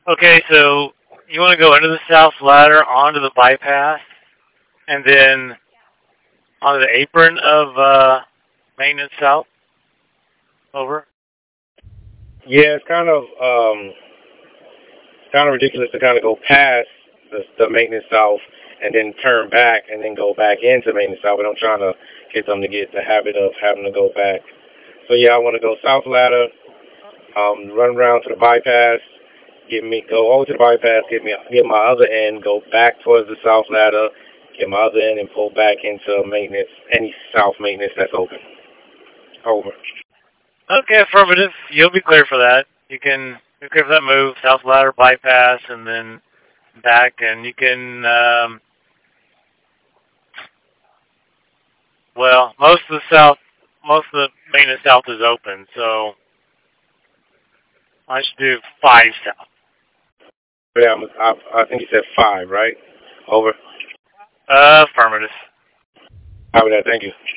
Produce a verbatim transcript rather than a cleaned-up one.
Okay, so you want to go into the south ladder, onto the bypass, and then onto the apron of uh, maintenance south. Over. Yeah, it's kind of um, kind of ridiculous to kind of go past the, the maintenance south and then turn back and then go back into maintenance south. But I'm trying to get them to get the habit of having to go back. So yeah, I want to go south ladder, um, run around to the bypass, get me go over to the bypass, get me get my other end, go back towards the south ladder, get my other end, and pull back into maintenance, any south maintenance that's open. Over. Okay, affirmative. You'll be clear for that. You can be clear for that move, south ladder bypass, and then back, and you can. Um, well, most of the south, most of the maintenance south is open, so I should do five south. Yeah, I, I think you said five, right? Over. Uh, affirmative. Copy that. Thank you.